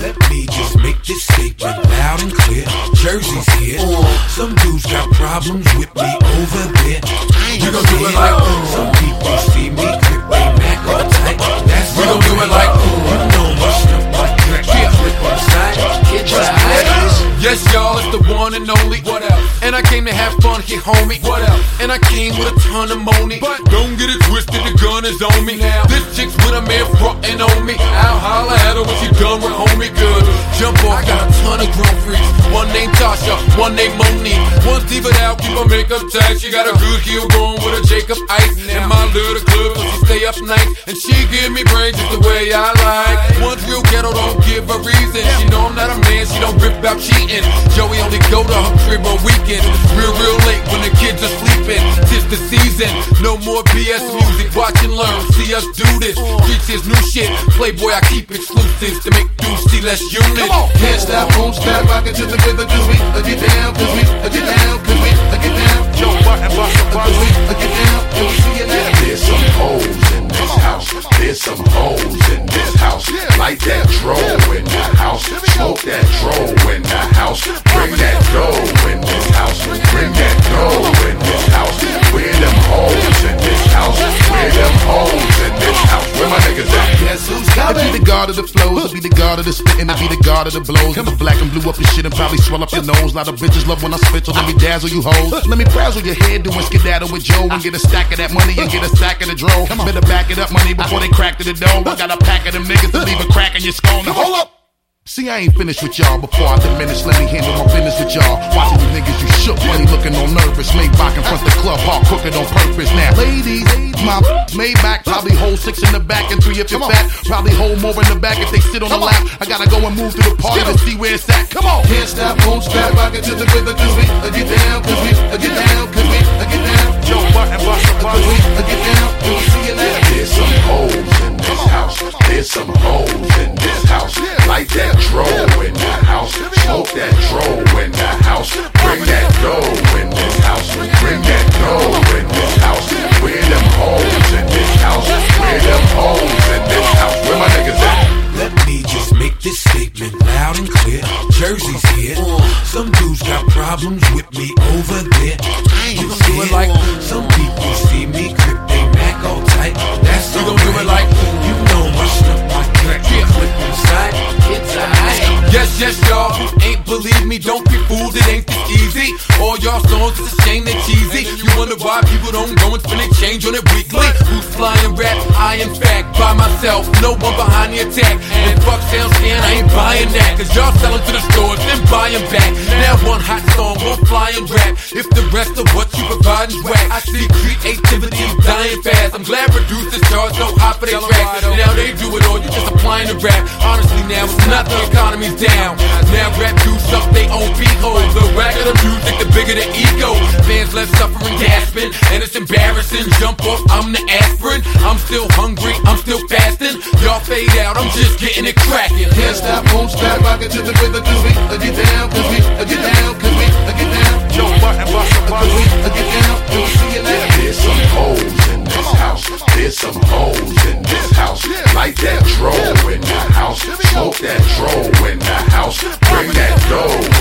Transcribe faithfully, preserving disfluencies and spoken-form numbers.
Let me just make this statement loud and clear. Jersey's here. Some dudes got problems with me over there. We gon' do it like some people see me grip they Mac all tight. That's we gon' do it like you know my stuff like crack. Flip on the side, get your eyes. Yes, y'all, it's the one and only. What else? And I came to have fun here, homie. What else? And I came with a ton of money. But don't get it twisted, the gun is on me now. This chick's with a man frontin' on me. I'll holler at her when she done with homie. Good. Jump off, got a ton of grown freaks. One named Tasha, one named Monique. One's deep it out, keep her makeup tight. She got a good heel going with a Jacob Ice. In my little club, so she stay up night. And she give me brains just the way I like. One's real ghetto, don't give a reason. She know I'm not a man, she don't rip about cheating. Joey only go to her crib on weekends. Real, real late when the kids are sleeping. Tis the season, no more B S music. Watch and learn, see us do this. Streets is new shit. Playboy, I keep exclusives to make dudes see less units. Can't stop, won't stop, rockin' to the rhythm. Cause we uh, get down, cause we uh, get down, cause we uh, get down. Yo, button, button, button. We uh, get down, and we see it now. There's some hoes in this house. There's some hoes in this house. Light that dro in the house. Smoke that dro in the house. Bring that dough in this house. Bring that dough in this house. Where them hoes in this house? Where them hoes in this house? Where my niggas at? Guess who's coming? I be the god of the flows, I be the god of the spittin', I be the god of the blows. Come on, black and blue up your shit and probably swell up your nose. A lot of bitches love when I spit, so let me dazzle you hoes. Let me frazzle your head, doing skedaddle with Joe and get a stack of that money and get a stack of the dro. Better back it up, money, before they crack to the dough. I got a pack of them niggas to leave a crack in your skull. Now hold up. See, I ain't finished with y'all before I diminish. Let me handle my business with y'all. Watching you niggas, you shook, funny looking all nervous. Maybach in front the club, hard cooking on purpose. Now, ladies, my Maybach probably hold six in the back and three if you're fat. Probably hold more in the back if they sit on the lap. I gotta go and move through the party to see where it's at. Come on. Can't stop, won't stop, rockin' to the rhythm. Cause we uh, get down, cause we uh, get down, cause we uh, get down. Yo, button, button, button. Cause we uh, get down, and we see it now. There's some hoes in this house. There's some hoes in this house. Light that dro in the house. Smoke that dro in the house. Bring that dough in this house. Bring that dough in this house. Where them hoes in this house? Where them hoes in this house? Where my niggas at? Let me just make this statement loud and clear. Jersey's here. Some dudes got problems with me over there. You gon' do it like some people see me grip they Mac all tight. That's we gon' do it like you know my stuff like crack. Flip on the side, get tight. Yes, yes, y'all, who ain't believe me, don't be fooled, it ain't this easy. All y'all songs, it's a shame they cheesy. You wonder why people don't go and spend a change on it weekly. Who's flying rap? I in fact, by myself, no one behind the attack. And fuck sound scan, I ain't buying that. Cause y'all selling to the stores, then buying back. Now one hot song won't fly and rap. If the rest of what you provide is whack, I see creativity dying fast. I'm glad producers charge no hot for their tracks. Now they do it all, you just applying the rap. Honestly now, it's not the economy's down. Now rap dudes suck they own beatholes. The wagger the music, the bigger the ego. Fans left suffering, gasping, and it's embarrassing. Jump off, I'm the aspirin. I'm still hungry, I'm still fasting. Y'all fade out, I'm just getting it cracking. Can't stop, won't stop, rockin' to the rhythm. Cause we uh, get down, cause we uh, get down, cause we uh, get down. Yo, button, button, button. Cause we uh, get down, and we see it now. There's some hoes in this house. There's some hoes in this house. Light that dro in the house. Smoke that dro in the house. Bring that dough